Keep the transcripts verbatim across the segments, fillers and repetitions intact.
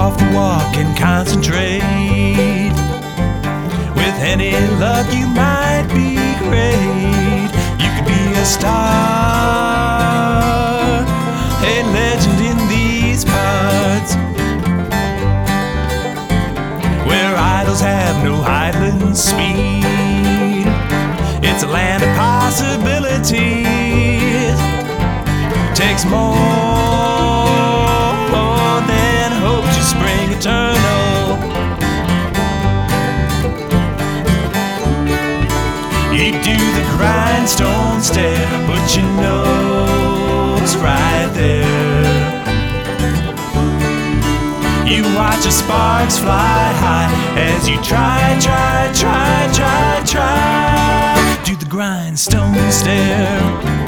off the walk and concentrate. With any luck, you might be great. You could be a star, a legend in these parts, where idols have no idling speed. It's a land of possibilities. Takes more than hope to spring eternal. You do the grindstone stare, put your nose right there. You watch the sparks fly high as you try, try, try, try, try. Do the grindstone stare.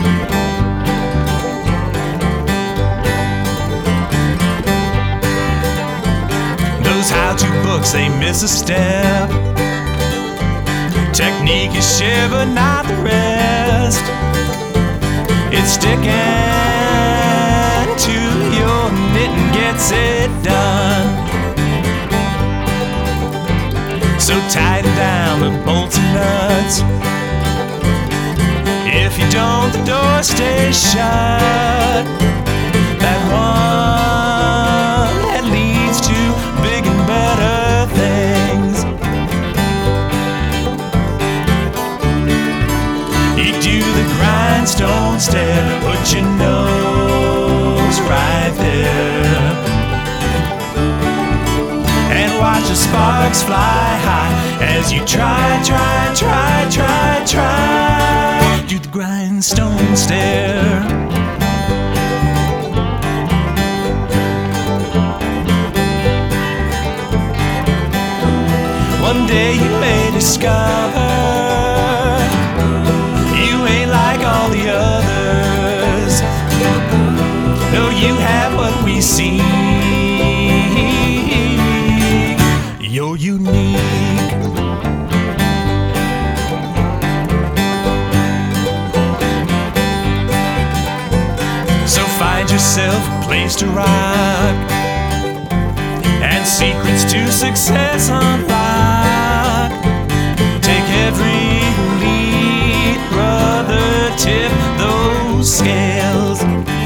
Those how-to books, they miss a step. Technique is shared, but not the rest. It's sticking to your knit and gets it done. So tighten down the bolts and nuts. If you don't, the door stays shut. That one that leads to big and better things. You do the grindstone stare, put your nose right there, and watch the sparks fly high as you try, try, try, try, try. Do the grindstone stare. One day you may discover you ain't like all the others. No, you have what we see. You're unique. So find yourself a place to rock and secrets to success unlock. Take every lead, brother, tip those scales.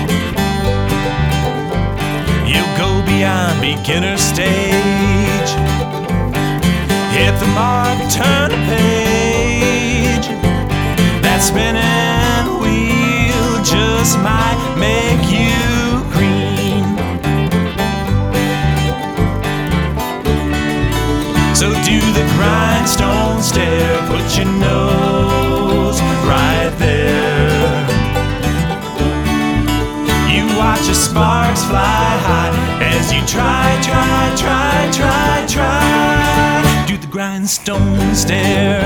You'll go beyond beginner stage. Hit the mark, turn the page. That spinning wheel just might make you green. So do the grindstone stare, put your nose right there. You watch the sparks fly high as you try, try, try, try, try. Do the grindstone stare.